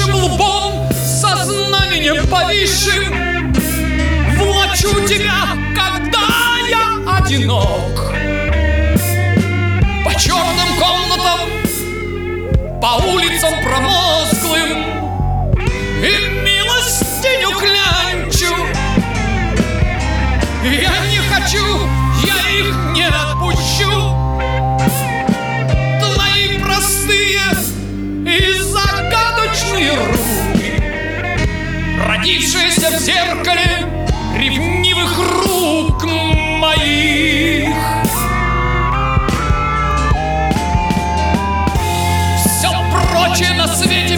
нашим лбом сознанием повисшим влачу тебя, когда я одинок. По черным комнатам, по улицам промозглым и милостиню клянчу. Я не хочу, я их не отпущу. Твои простые и загадочные руки, родившиеся в зеркале ревнивых рук моих. Все прочее на свете